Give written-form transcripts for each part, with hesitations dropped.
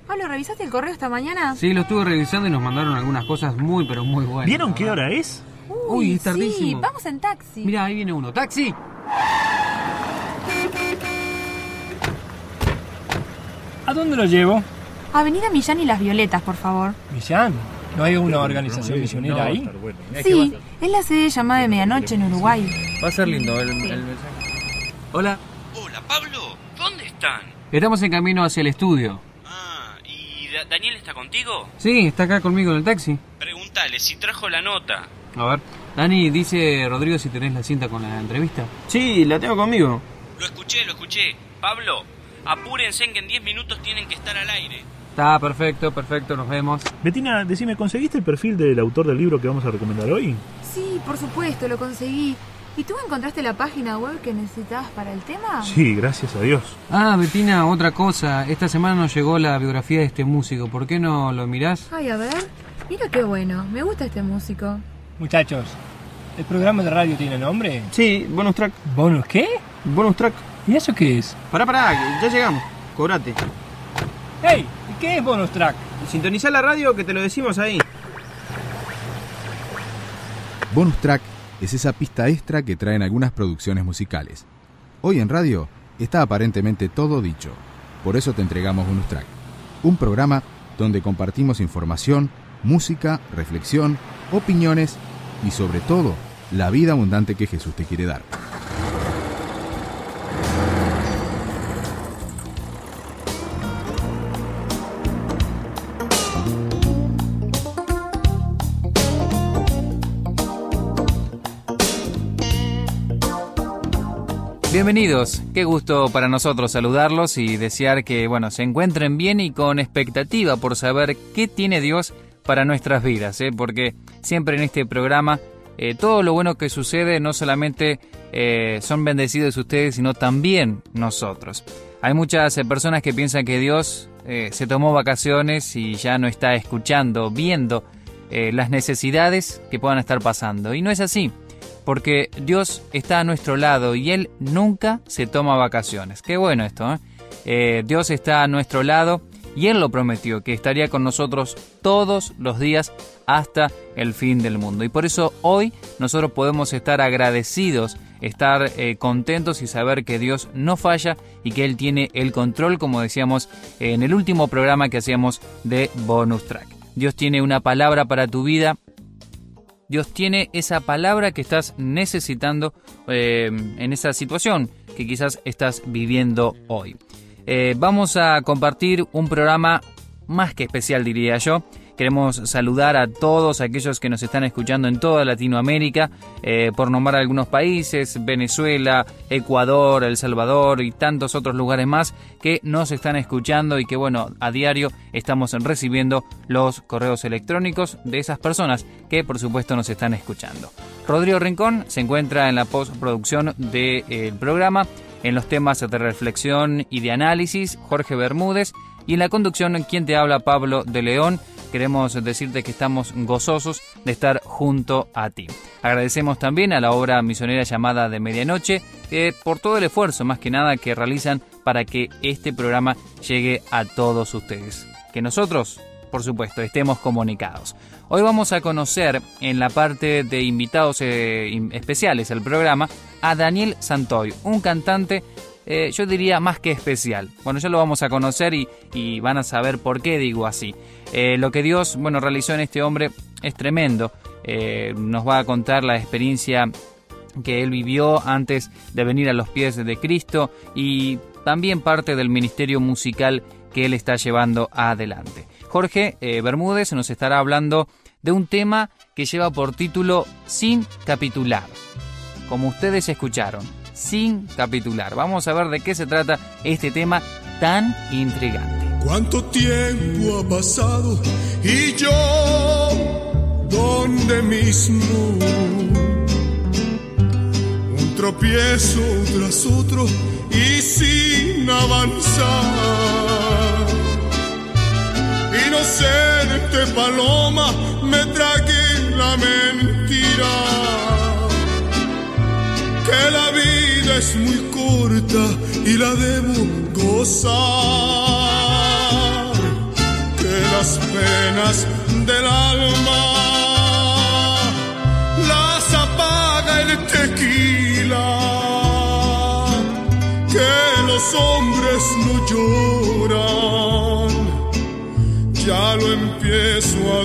Pablo, ¿revisaste el correo esta mañana? Sí, lo estuve revisando y nos mandaron algunas cosas muy, pero muy buenas. ¿Vieron qué hora es? Uy, es tardísimo. Sí, vamos en taxi. Mira, ahí viene uno. ¡Taxi! ¿A dónde lo llevo? Avenida Millán y Las Violetas, por favor. ¿Millán? ¿No hay una organización misionera ahí? Sí, es la sede llamada de Medianoche en Uruguay. Va a ser lindo el mensaje. Hola. Hola, Pablo. ¿Dónde están? Estamos en camino hacia el estudio. ¿Y Daniel está contigo? Sí, está acá conmigo en el taxi. Pregúntale si trajo la nota. A ver. Dani, dice Rodrigo si tenés la cinta con la entrevista. Sí, la tengo conmigo. Lo escuché. Pablo, apúrense que en 10 minutos tienen que estar al aire. Está perfecto, nos vemos. Betina, decime, ¿conseguiste el perfil del autor del libro que vamos a recomendar hoy? Sí, por supuesto, lo conseguí. ¿Y tú encontraste la página web que necesitabas para el tema? Sí, gracias a Dios. Betina, otra cosa. Esta semana nos llegó la biografía de este músico. ¿Por qué no lo mirás? Ay, a ver. Mira qué bueno. Me gusta este músico. Muchachos, ¿el programa de radio tiene nombre? Sí, bonus track. ¿Bonus qué? Bonus track. ¿Y eso qué es? Pará, ya llegamos. Cobrate. ¡Hey! ¿Y qué es bonus track? Sintonizá la radio que te lo decimos ahí. Bonus track es esa pista extra que traen algunas producciones musicales. Hoy en radio está aparentemente todo dicho. Por eso te entregamos Bonus Track, un programa donde compartimos información, música, reflexión, opiniones y sobre todo, la vida abundante que Jesús te quiere dar. Bienvenidos, qué gusto para nosotros saludarlos y desear que, se encuentren bien y con expectativa por saber qué tiene Dios para nuestras vidas, porque siempre en este programa todo lo bueno que sucede no solamente son bendecidos ustedes, sino también nosotros. Hay muchas personas que piensan que Dios se tomó vacaciones y ya no está escuchando, viendo las necesidades que puedan estar pasando, y no es así. Porque Dios está a nuestro lado y Él nunca se toma vacaciones. Qué bueno esto, ¿eh? Dios está a nuestro lado y Él lo prometió, que estaría con nosotros todos los días hasta el fin del mundo. Y por eso hoy nosotros podemos estar agradecidos, estar contentos y saber que Dios no falla y que Él tiene el control, como decíamos en el último programa que hacíamos de Bonus Track. Dios tiene una palabra para tu vida. Dios tiene esa palabra que estás necesitando en esa situación que quizás estás viviendo hoy. Vamos a compartir un programa más que especial, diría yo. Queremos saludar a todos aquellos que nos están escuchando en toda Latinoamérica, por nombrar algunos países, Venezuela, Ecuador, El Salvador y tantos otros lugares más que nos están escuchando y que, a diario estamos recibiendo los correos electrónicos de esas personas que, por supuesto, nos están escuchando. Rodrigo Rincón se encuentra en la postproducción del programa, en los temas de reflexión y de análisis, Jorge Bermúdez, y en la conducción, quien te habla, Pablo de León. Queremos decirte que estamos gozosos de estar junto a ti. Agradecemos también a la obra misionera llamada de Medianoche por todo el esfuerzo, más que nada, que realizan para que este programa llegue a todos ustedes. Que nosotros, por supuesto, estemos comunicados. Hoy vamos a conocer en la parte de invitados especiales al programa a Daniel Santoy, un cantante yo diría más que especial. Ya lo vamos a conocer y van a saber por qué digo así. Lo que Dios realizó en este hombre es tremendo. Nos va a contar la experiencia que él vivió antes de venir a los pies de Cristo y también parte del ministerio musical que él está llevando adelante. Jorge Bermúdez nos estará hablando de un tema que lleva por título Sin Capitular. Como ustedes escucharon, sin capitular. Vamos a ver de qué se trata este tema tan intrigante. ¿Cuánto tiempo ha pasado y yo donde mismo? Un tropiezo tras otro y sin avanzar. Inocente paloma, me tragué la mentira. Que la vida es muy corta y la debo gozar. venas del alma, las apaga el tequila, que los hombres no lloran, ya lo empiezo a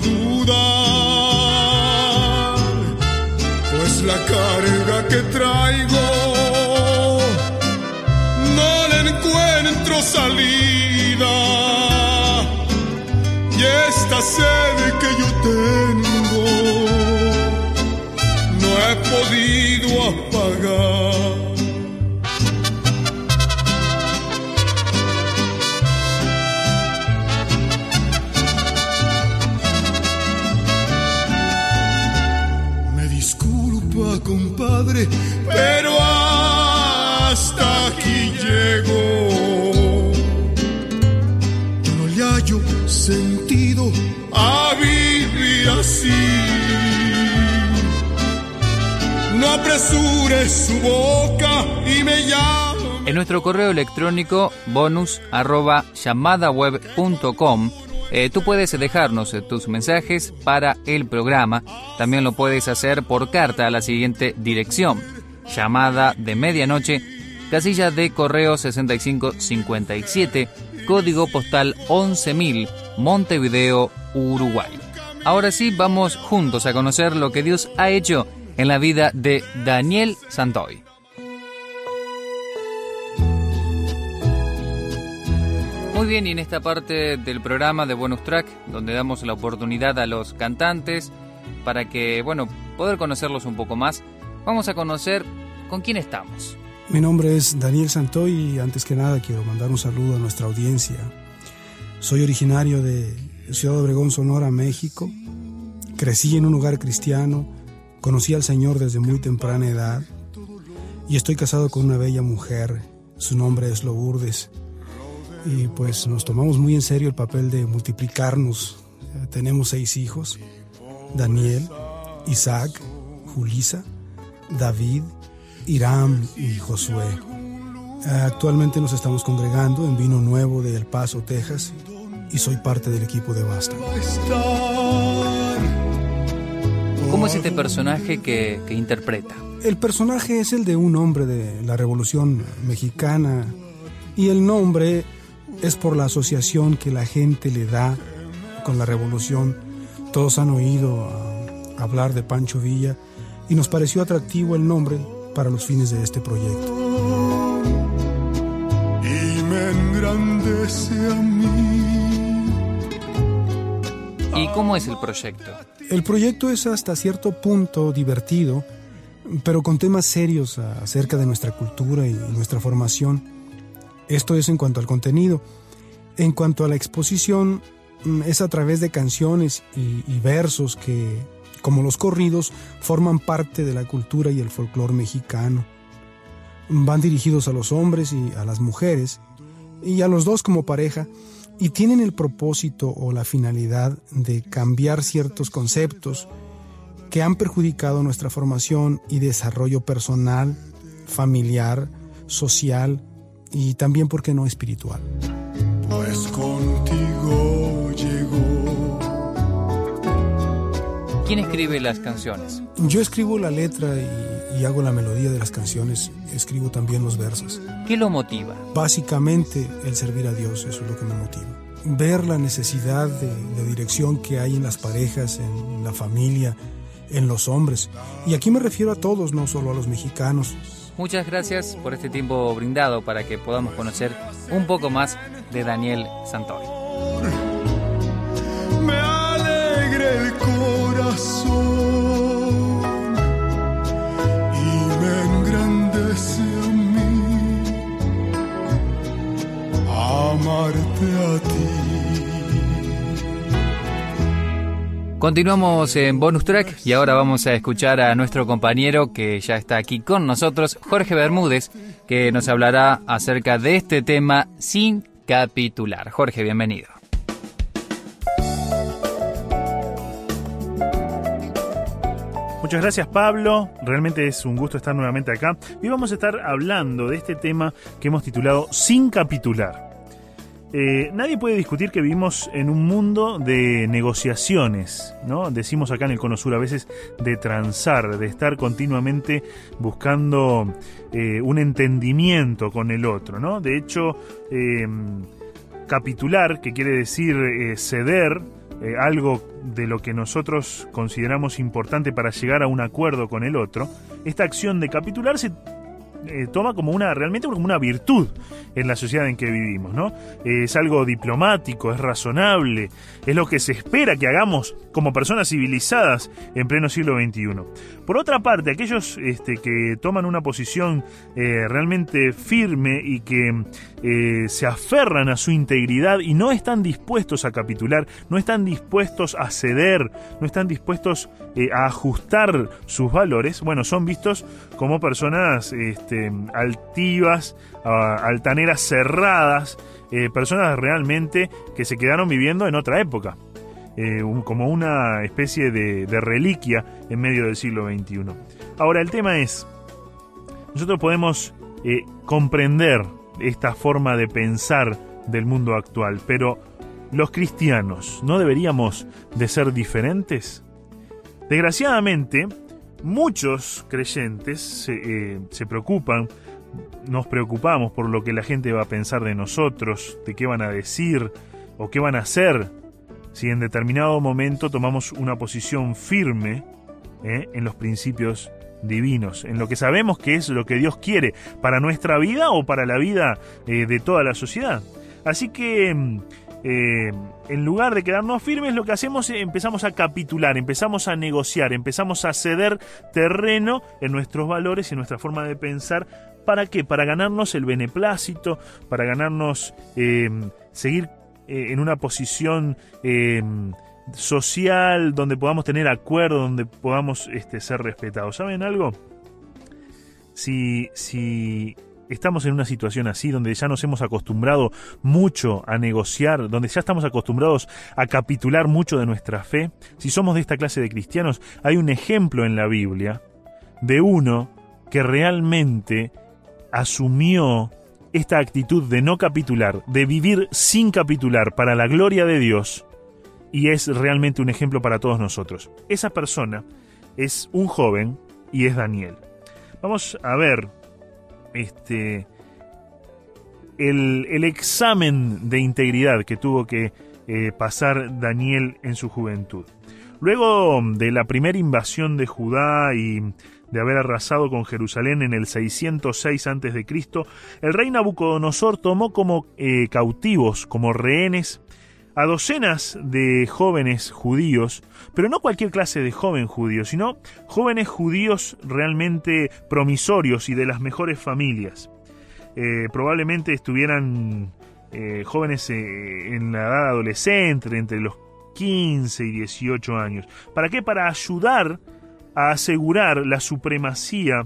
dudar, pues la carga que traigo no le encuentro salida, y esta sed que yo tengo no he podido apagar. Me disculpa, compadre, pero hasta aquí llego. Yo no le hallo sentido a vivir así. No apresure su boca y me llame. En nuestro correo electrónico bonus@llamadaweb.com tú puedes dejarnos tus mensajes para el programa. También lo puedes hacer por carta a la siguiente dirección: Llamada de Medianoche, casilla de correo 6557, código postal 11.000, Montevideo, Uruguay. Ahora sí, vamos juntos a conocer lo que Dios ha hecho en la vida de Daniel Santoy. Muy bien, y en esta parte del programa de Bonus Track, donde damos la oportunidad a los cantantes para que, poder conocerlos un poco más, vamos a conocer con quién estamos. Mi nombre es Daniel Santoy y antes que nada quiero mandar un saludo a nuestra audiencia. Soy originario de Ciudad Obregón, Sonora, México. Crecí en un hogar cristiano, conocí al Señor desde muy temprana edad y estoy casado con una bella mujer. Su nombre es Lourdes. Y pues nos tomamos muy en serio el papel de multiplicarnos. Tenemos 6 hijos: Daniel, Isaac, Julisa, David, Hiram y Josué. Actualmente nos estamos congregando en Vino Nuevo de El Paso, Texas, y soy parte del equipo de Basta. ¿Cómo es este personaje que interpreta? El personaje es el de un hombre de la Revolución Mexicana, y el nombre es por la asociación que la gente le da con la Revolución. Todos han oído hablar de Pancho Villa y nos pareció atractivo el nombre para los fines de este proyecto. Y me engrandece a mí. ¿Y cómo es el proyecto? El proyecto es hasta cierto punto divertido, pero con temas serios acerca de nuestra cultura y nuestra formación. Esto es en cuanto al contenido. En cuanto a la exposición, es a través de canciones y versos que, como los corridos, forman parte de la cultura y el folclore mexicano. Van dirigidos a los hombres y a las mujeres, y a los dos como pareja, y tienen el propósito o la finalidad de cambiar ciertos conceptos que han perjudicado nuestra formación y desarrollo personal, familiar, social y también, ¿por qué no, espiritual? Pues contigo llegó. ¿Quién escribe las canciones? Yo escribo la letra y hago la melodía de las canciones. Escribo también los versos. ¿Qué lo motiva? Básicamente el servir a Dios, eso es lo que me motiva. Ver la necesidad de dirección que hay en las parejas, en la familia, en los hombres. Y aquí me refiero a todos, no solo a los mexicanos. Muchas gracias por este tiempo brindado para que podamos conocer un poco más de Daniel Santoy. Me alegra el corazón y me engrandece a mí amarte a ti. Continuamos en Bonus Track y ahora vamos a escuchar a nuestro compañero que ya está aquí con nosotros, Jorge Bermúdez, que nos hablará acerca de este tema Sin Capitular. Jorge, bienvenido. Muchas gracias, Pablo. Realmente es un gusto estar nuevamente acá. Y vamos a estar hablando de este tema que hemos titulado Sin Capitular. Nadie puede discutir que vivimos en un mundo de negociaciones, ¿no? Decimos acá en el Cono Sur a veces de transar, de estar continuamente buscando un entendimiento con el otro, ¿no? De hecho, capitular, que quiere decir ceder, algo de lo que nosotros consideramos importante para llegar a un acuerdo con el otro, esta acción de capitular se toma como realmente como una virtud en la sociedad en que vivimos, ¿no? Es algo diplomático, es razonable, es lo que se espera que hagamos como personas civilizadas en pleno siglo XXI. Por otra parte, aquellos que toman una posición realmente firme y que se aferran a su integridad y no están dispuestos a capitular, no están dispuestos a ceder, no están dispuestos a ajustar sus valores, bueno, son vistos como personas altivas, altaneras, cerradas, personas realmente que se quedaron viviendo en otra época, como una especie de reliquia en medio del siglo XXI. Ahora, el tema es, nosotros podemos comprender esta forma de pensar del mundo actual, pero los cristianos, ¿no deberíamos de ser diferentes? Desgraciadamente, muchos creyentes se preocupan, nos preocupamos por lo que la gente va a pensar de nosotros, de qué van a decir o qué van a hacer si en determinado momento tomamos una posición firme en los principios divinos, en lo que sabemos que es lo que Dios quiere para nuestra vida o para la vida de toda la sociedad. Así que en lugar de quedarnos firmes, lo que hacemos es empezamos a capitular, empezamos a negociar, empezamos a ceder terreno en nuestros valores y en nuestra forma de pensar. ¿Para qué? Para ganarnos el beneplácito, para ganarnos seguir en una posición social donde podamos tener acuerdo, donde podamos ser respetados. ¿Saben algo? Si estamos en una situación así, donde ya nos hemos acostumbrado mucho a negociar, donde ya estamos acostumbrados a capitular mucho de nuestra fe, si somos de esta clase de cristianos, hay un ejemplo en la Biblia de uno que realmente asumió esta actitud de no capitular, de vivir sin capitular para la gloria de Dios, y es realmente un ejemplo para todos nosotros. Esa persona es un joven y es Daniel. Vamos a ver el examen de integridad que tuvo que pasar Daniel en su juventud. Luego de la primera invasión de Judá y de haber arrasado con Jerusalén en el 606 a.C., el rey Nabucodonosor tomó como cautivos, como rehenes, a docenas de jóvenes judíos, pero no cualquier clase de joven judío, sino jóvenes judíos realmente promisorios y de las mejores familias. Probablemente estuvieran jóvenes en la edad adolescente, entre los 15 y 18 años. ¿Para qué? Para ayudar a asegurar la supremacía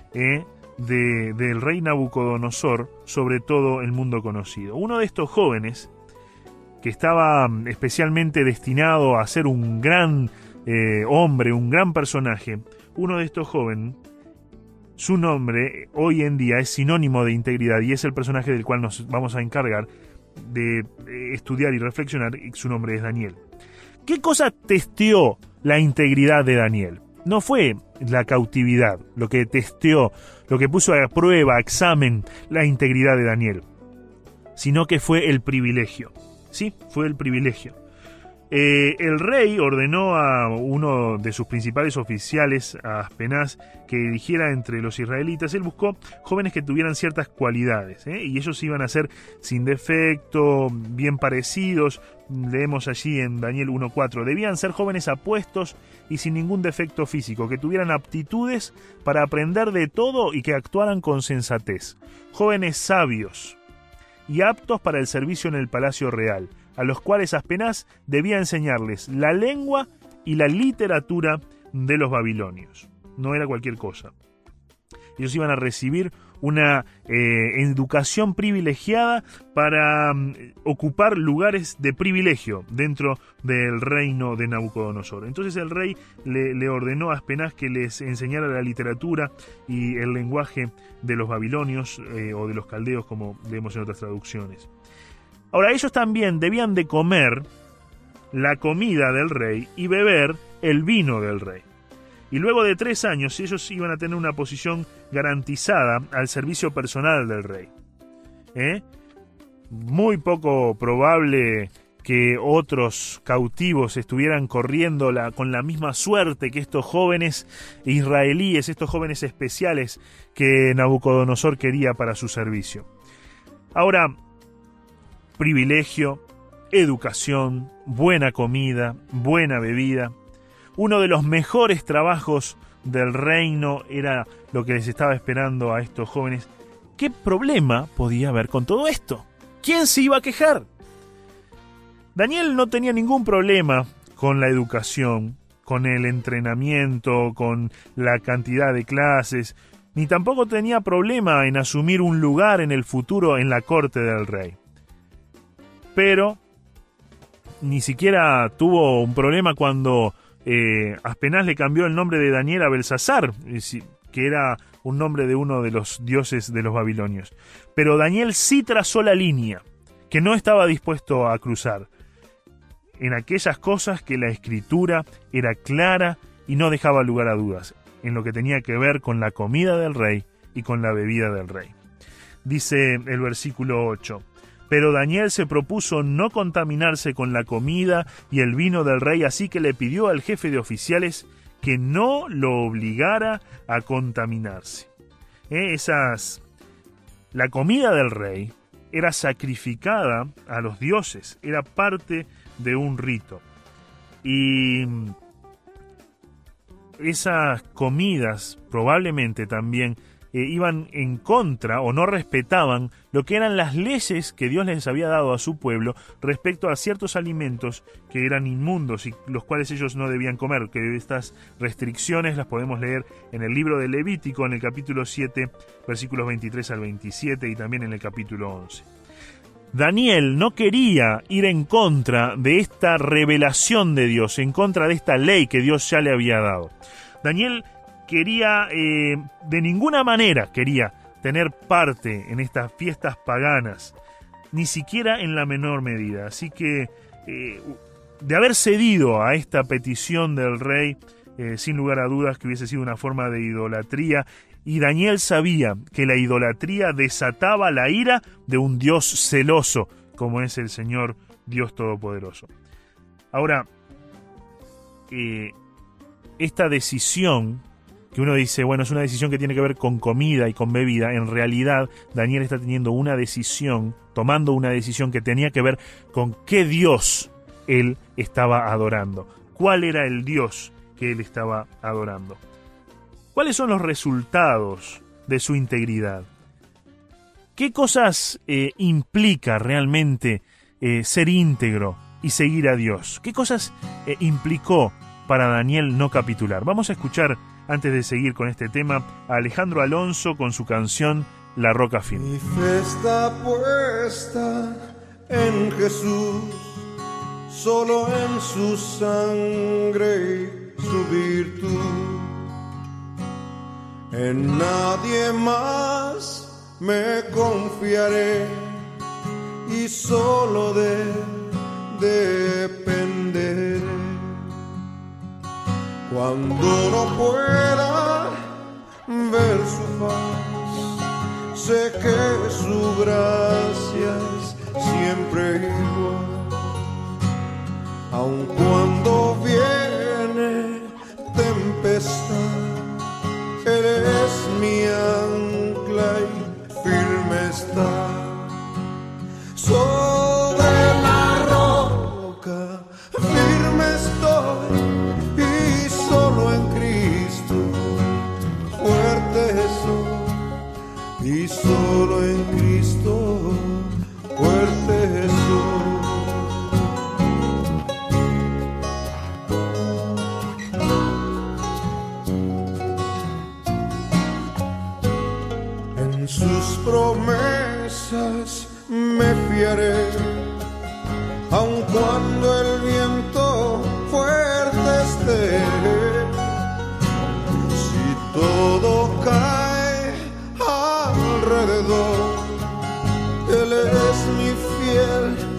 del rey Nabucodonosor sobre todo el mundo conocido. Uno de estos jóvenes, que estaba especialmente destinado a ser un gran hombre, un gran personaje, uno de estos jóvenes, su nombre hoy en día es sinónimo de integridad y es el personaje del cual nos vamos a encargar de estudiar y reflexionar, y su nombre es Daniel. ¿Qué cosa testeó la integridad de Daniel? No fue la cautividad lo que testeó, lo que puso a prueba, a examen la integridad de Daniel, sino que fue el privilegio. Sí, fue el privilegio. El rey ordenó a uno de sus principales oficiales, a Aspenaz, que eligiera entre los israelitas. Él buscó jóvenes que tuvieran ciertas cualidades, y ellos iban a ser sin defecto, bien parecidos. Leemos allí en Daniel 1:4. Debían ser jóvenes apuestos y sin ningún defecto físico, que tuvieran aptitudes para aprender de todo y que actuaran con sensatez. Jóvenes sabios y aptos para el servicio en el palacio real, a los cuales Aspenaz debía enseñarles la lengua y la literatura de los babilonios. No era cualquier cosa. Ellos iban a recibir una educación privilegiada para ocupar lugares de privilegio dentro del reino de Nabucodonosor. Entonces el rey le ordenó a Aspenaz que les enseñara la literatura y el lenguaje de los babilonios o de los caldeos, como leemos en otras traducciones. Ahora, ellos también debían de comer la comida del rey y beber el vino del rey. Y luego de 3 años ellos iban a tener una posición garantizada al servicio personal del rey. Muy poco probable que otros cautivos estuvieran corriendo con la misma suerte que estos jóvenes israelíes, estos jóvenes especiales que Nabucodonosor quería para su servicio. Ahora, privilegio, educación, buena comida, buena bebida. Uno de los mejores trabajos del reino era lo que les estaba esperando a estos jóvenes. ¿Qué problema podía haber con todo esto? ¿Quién se iba a quejar? Daniel no tenía ningún problema con la educación, con el entrenamiento, con la cantidad de clases, ni tampoco tenía problema en asumir un lugar en el futuro en la corte del rey. Pero ni siquiera tuvo un problema cuando apenas le cambió el nombre de Daniel a Belsasar, que era un nombre de uno de los dioses de los babilonios. Pero Daniel sí trazó la línea, que no estaba dispuesto a cruzar, en aquellas cosas que la Escritura era clara y no dejaba lugar a dudas, en lo que tenía que ver con la comida del rey y con la bebida del rey. Dice el versículo 8: pero Daniel se propuso no contaminarse con la comida y el vino del rey, así que le pidió al jefe de oficiales que no lo obligara a contaminarse. La comida del rey era sacrificada a los dioses, era parte de un rito. Y esas comidas probablemente también iban en contra o no respetaban lo que eran las leyes que Dios les había dado a su pueblo respecto a ciertos alimentos que eran inmundos y los cuales ellos no debían comer, que estas restricciones las podemos leer en el libro de Levítico, en el capítulo 7, versículos 23 al 27 y también en el capítulo 11. Daniel no quería ir en contra de esta revelación de Dios, en contra de esta ley que Dios ya le había dado. Daniel quería, de ninguna manera quería tener parte en estas fiestas paganas, ni siquiera en la menor medida. Así que, de haber cedido a esta petición del rey, sin lugar a dudas que hubiese sido una forma de idolatría, y Daniel sabía que la idolatría desataba la ira de un Dios celoso, como es el Señor Dios Todopoderoso. Ahora, esta decisión que uno dice, bueno, es una decisión que tiene que ver con comida y con bebida, en realidad Daniel está tomando una decisión que tenía que ver con qué Dios él estaba adorando. ¿Cuál era el Dios que él estaba adorando? ¿Cuáles son los resultados de su integridad? ¿Qué cosas implica realmente ser íntegro y seguir a Dios? ¿Qué cosas implicó para Daniel no capitular? Vamos a escuchar, antes de seguir con este tema, a Alejandro Alonso con su canción La Roca Firme. Mi fe está puesta en Jesús, solo en su sangre y su virtud. En nadie más me confiaré y solo de él dependeré. Cuando no pueda ver su faz, sé que su gracia es siempre igual. Aun cuando viene tempestad, Él es mi ancla y firme está. Sobre la roca firme estoy, y solo en Cristo fuerte soy, y solo en Cristo fuerte soy. En sus promesas me fiaré, aun cuando el viento fuerte esté. Si todo cae alrededor, Él es mi fiel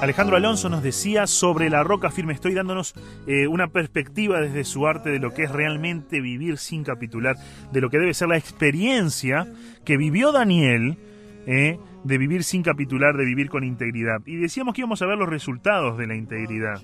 Alejandro Alonso nos decía sobre la roca firme estoy, dándonos una perspectiva desde su arte de lo que es realmente vivir sin capitular, de lo que debe ser la experiencia que vivió Daniel, de vivir sin capitular, de vivir con integridad. Y decíamos que íbamos a ver los resultados de la integridad.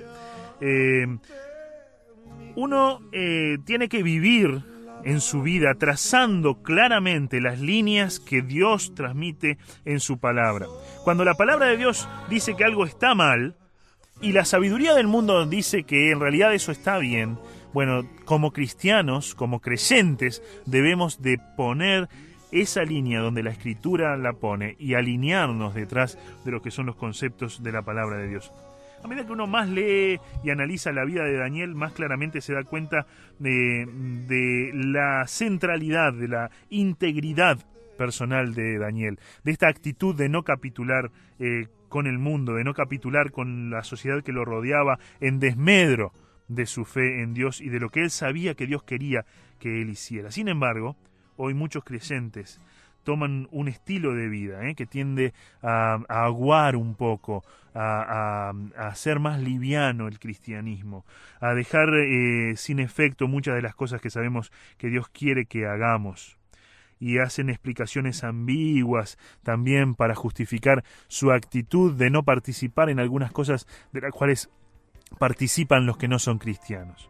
Uno tiene que vivir en su vida trazando claramente las líneas que Dios transmite en su palabra. Cuando la palabra de Dios dice que algo está mal y la sabiduría del mundo dice que en realidad eso está bien, bueno, como cristianos, como creyentes, debemos de poner esa línea donde la Escritura la pone y alinearnos detrás de lo que son los conceptos de la palabra de Dios. A medida que uno más lee y analiza la vida de Daniel, más claramente se da cuenta de la centralidad, de la integridad personal de Daniel, de esta actitud de no capitular con el mundo, de no capitular con la sociedad que lo rodeaba en desmedro de su fe en Dios y de lo que él sabía que Dios quería que él hiciera. Sin embargo, hoy muchos creyentes toman un estilo de vida que tiende a aguar un poco, a hacer más liviano el cristianismo, a dejar sin efecto muchas de las cosas que sabemos que Dios quiere que hagamos. Y hacen explicaciones ambiguas también para justificar su actitud de no participar en algunas cosas de las cuales participan los que no son cristianos.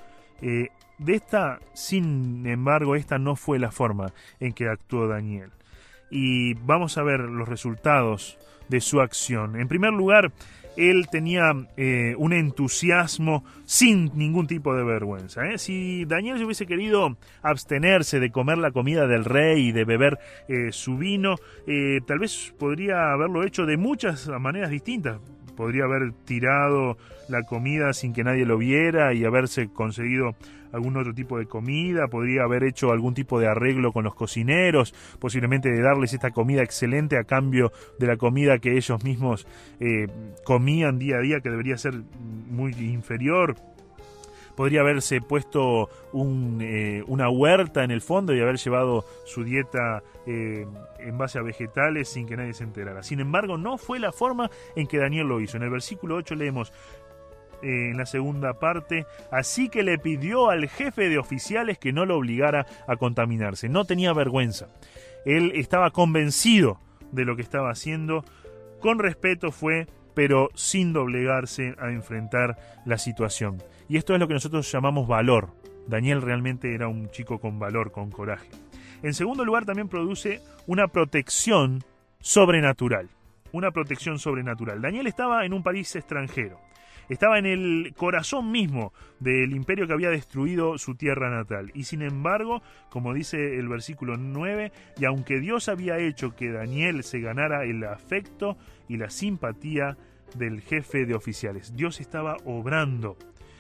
Sin embargo, esta no fue la forma en que actuó Daniel. Y vamos a ver los resultados de su acción. En primer lugar, él tenía un entusiasmo sin ningún tipo de vergüenza. Si Daniel se hubiese querido abstenerse de comer la comida del rey y de beber su vino, tal vez podría haberlo hecho de muchas maneras distintas. Podría haber tirado la comida sin que nadie lo viera y haberse conseguido algún otro tipo de comida, podría haber hecho algún tipo de arreglo con los cocineros, posiblemente de darles esta comida excelente a cambio de la comida que ellos mismos comían día a día, que debería ser muy inferior. Podría haberse puesto una huerta en el fondo y haber llevado su dieta en base a vegetales sin que nadie se enterara. Sin embargo, no fue la forma en que Daniel lo hizo. En el versículo 8 leemos en la segunda parte: así que le pidió al jefe de oficiales que no lo obligara a contaminarse. No tenía vergüenza. Él estaba convencido de lo que estaba haciendo. Con respeto fue, pero sin doblegarse a enfrentar la situación. Y esto es lo que nosotros llamamos valor. Daniel realmente era un chico con valor, con coraje. En segundo lugar, también produce una protección sobrenatural. Una protección sobrenatural. Daniel estaba en un país extranjero. Estaba en el corazón mismo del imperio que había destruido su tierra natal. Y sin embargo, como dice el versículo 9, y aunque Dios había hecho que Daniel se ganara el afecto y la simpatía del jefe de oficiales, Dios estaba obrando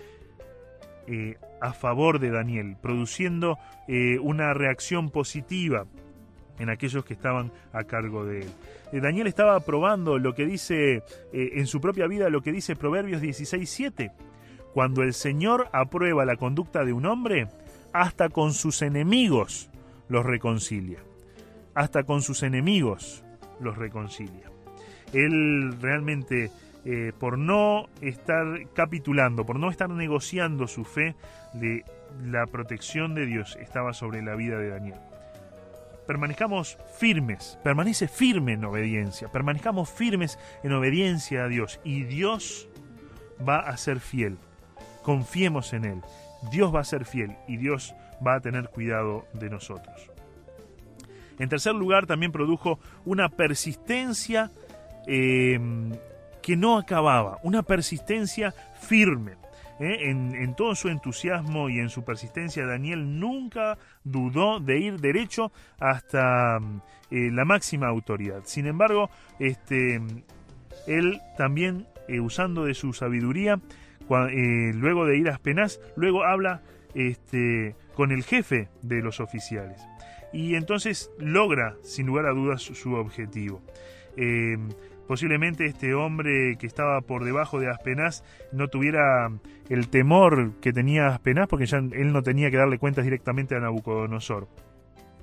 a favor de Daniel, produciendo una reacción positiva en aquellos que estaban a cargo de él. Daniel estaba probando lo que dice en su propia vida, lo que dice Proverbios 16:7. Cuando el Señor aprueba la conducta de un hombre, hasta con sus enemigos los reconcilia. Hasta con sus enemigos los reconcilia. Él realmente, por no estar capitulando, por no estar negociando su fe, la protección de Dios estaba sobre la vida de Daniel. Permanezcamos firmes, permanece firme en obediencia, permanezcamos firmes en obediencia a Dios y Dios va a ser fiel. Confiemos en Él, Dios va a ser fiel y Dios va a tener cuidado de nosotros. En tercer lugar, también produjo una persistencia que no acababa, una persistencia firme. En todo su entusiasmo y en su persistencia, Daniel nunca dudó de ir derecho hasta la máxima autoridad. Sin embargo, él también, usando de su sabiduría, luego de ir a Aspenaz, luego habla con el jefe de los oficiales. Y entonces logra, sin lugar a dudas, su objetivo. Posiblemente este hombre que estaba por debajo de Aspenaz no tuviera el temor que tenía Aspenaz, porque ya él no tenía que darle cuentas directamente a Nabucodonosor.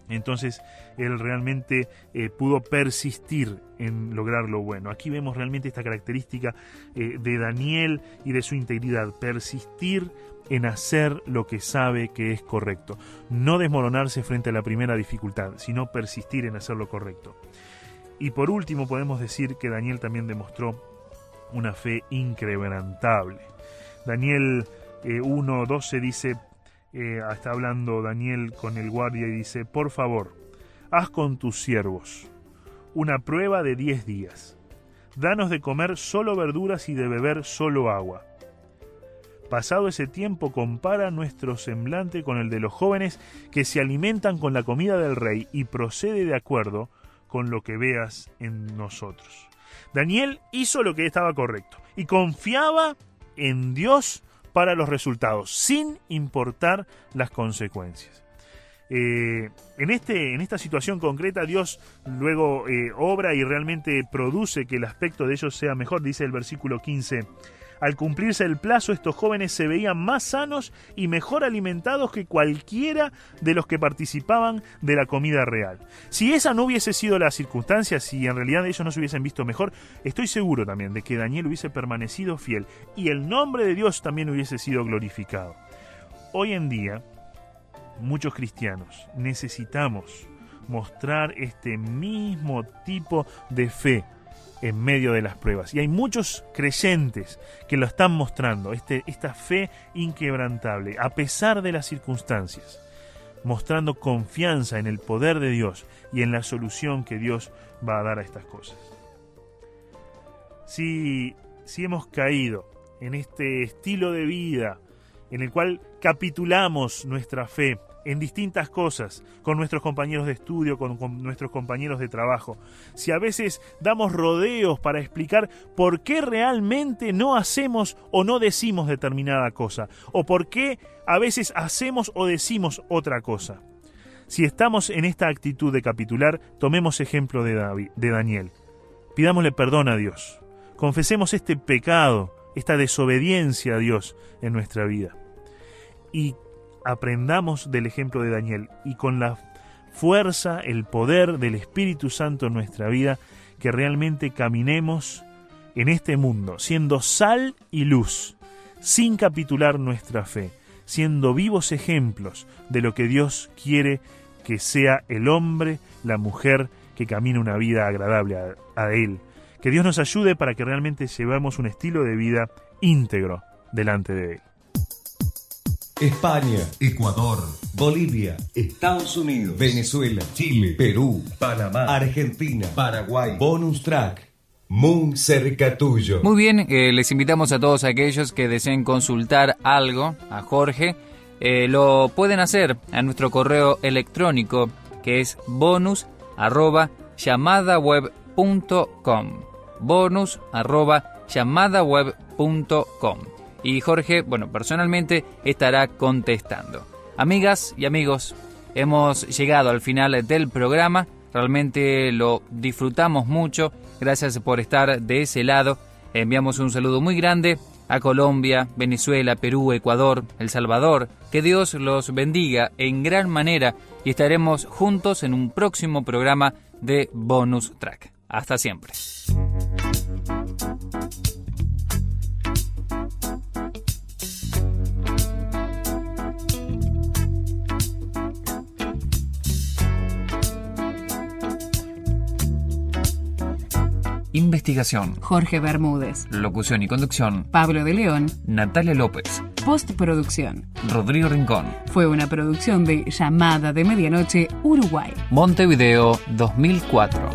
Entonces él realmente pudo persistir en lograr lo bueno. Aquí vemos realmente esta característica de Daniel y de su integridad: persistir en hacer lo que sabe que es correcto. No desmoronarse frente a la primera dificultad, sino persistir en hacer lo correcto. Y por último podemos decir que Daniel también demostró una fe inquebrantable. Daniel 1:12 dice, está hablando Daniel con el guardia y dice: por favor, haz con tus siervos una prueba de 10 días. Danos de comer solo verduras y de beber solo agua. Pasado ese tiempo, compara nuestro semblante con el de los jóvenes que se alimentan con la comida del rey, y procede de acuerdo con lo que veas en nosotros. Daniel hizo lo que estaba correcto y confiaba en Dios para los resultados, sin importar las consecuencias. En esta situación concreta, Dios luego obra y realmente produce que el aspecto de ellos sea mejor. Dice el versículo 15: al cumplirse el plazo, estos jóvenes se veían más sanos y mejor alimentados que cualquiera de los que participaban de la comida real. Si esa no hubiese sido la circunstancia, si en realidad ellos no se hubiesen visto mejor, estoy seguro también de que Daniel hubiese permanecido fiel y el nombre de Dios también hubiese sido glorificado. Hoy en día, muchos cristianos necesitamos mostrar este mismo tipo de fe en medio de las pruebas. Y hay muchos creyentes que lo están mostrando, esta fe inquebrantable, a pesar de las circunstancias, mostrando confianza en el poder de Dios y en la solución que Dios va a dar a estas cosas. Si hemos caído en este estilo de vida en el cual capitulamos nuestra fe en distintas cosas, con nuestros compañeros de estudio, con nuestros compañeros de trabajo, si a veces damos rodeos para explicar por qué realmente no hacemos o no decimos determinada cosa, o por qué a veces hacemos o decimos otra cosa, si estamos en esta actitud de capitular, tomemos ejemplo de Daniel. Pidámosle perdón a Dios, confesemos este pecado, esta desobediencia a Dios en nuestra vida, y aprendamos del ejemplo de Daniel, y con la fuerza, el poder del Espíritu Santo en nuestra vida, que realmente caminemos en este mundo siendo sal y luz, sin capitular nuestra fe, siendo vivos ejemplos de lo que Dios quiere que sea el hombre, la mujer que camina una vida agradable a Él. Que Dios nos ayude para que realmente llevemos un estilo de vida íntegro delante de Él. España, Ecuador, Bolivia, Estados Unidos, Venezuela, Chile, Perú, Panamá, Argentina, Paraguay. Bonus track, muy cerca tuyo. Muy bien, les invitamos a todos aquellos que deseen consultar algo a Jorge. Lo pueden hacer a nuestro correo electrónico, que es bonus@llamadaweb.com. bonus@llamadaweb.com. Y Jorge, personalmente estará contestando. Amigas y amigos, hemos llegado al final del programa. Realmente lo disfrutamos mucho. Gracias por estar de ese lado. Enviamos un saludo muy grande a Colombia, Venezuela, Perú, Ecuador, El Salvador. Que Dios los bendiga en gran manera y estaremos juntos en un próximo programa de Bonus Track. Hasta siempre. Investigación: Jorge Bermúdez. Locución y conducción: Pablo de León. Natalia López. Postproducción: Rodrigo Rincón. Fue una producción de Llamada de Medianoche, Uruguay. Montevideo, 2004.